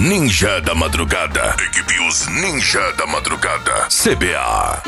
Ninja da Madrugada. Equipe Os Ninja da Madrugada. CBA.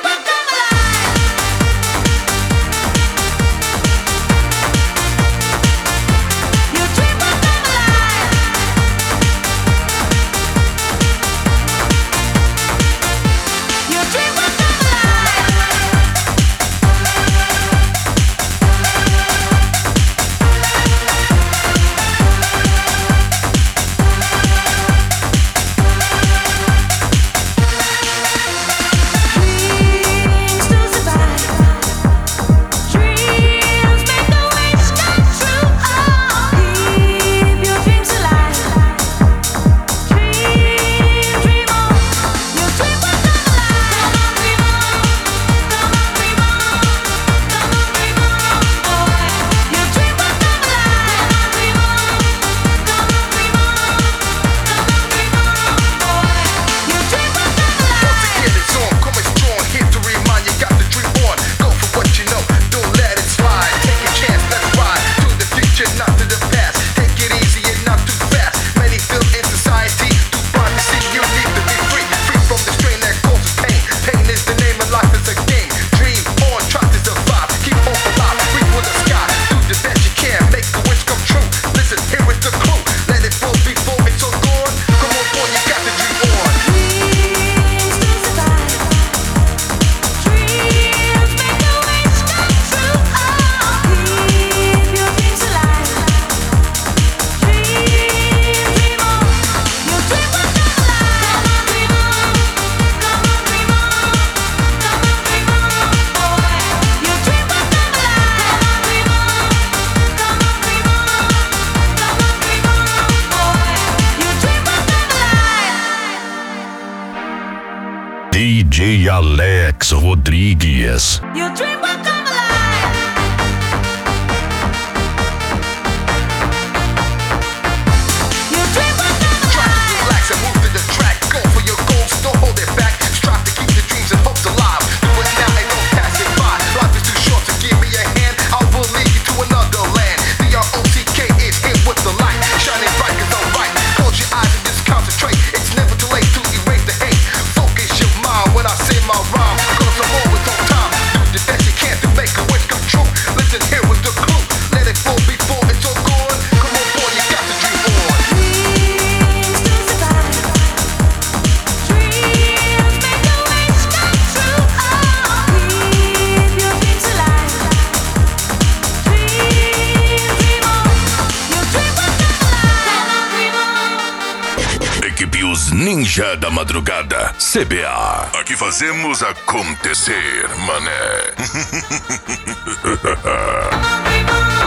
DJ Alex Rodrigues. Your dream will come alive. Your dream will come alive. Try to relax and move to the track. Go for your goals, don't hold it back. Strive to keep your dreams and hopes alive. Do it now and don't pass it by. Life is too short to give me a hand. I will lead you to another land. D-R-O-C-K is here with the light, shining bright as I'm right. Close your eyes and just concentrate. It's never too late to erase the hate. Focus your mind when I say my rhyme. Cause I'm always on time. Do the best you can to make a wish come true. Listen, here is the clue. Let it flow before it's all gone. Come on, boy, you got to dream on. Dreams to survive. Dreams make the wish come true. Oh, keep your dreams alive. Dream on. Your dream will come alive. Dream on. Equipe Os Ninja da Madrugada. CBA. Aqui fazemos acontecer, mané. Dream on.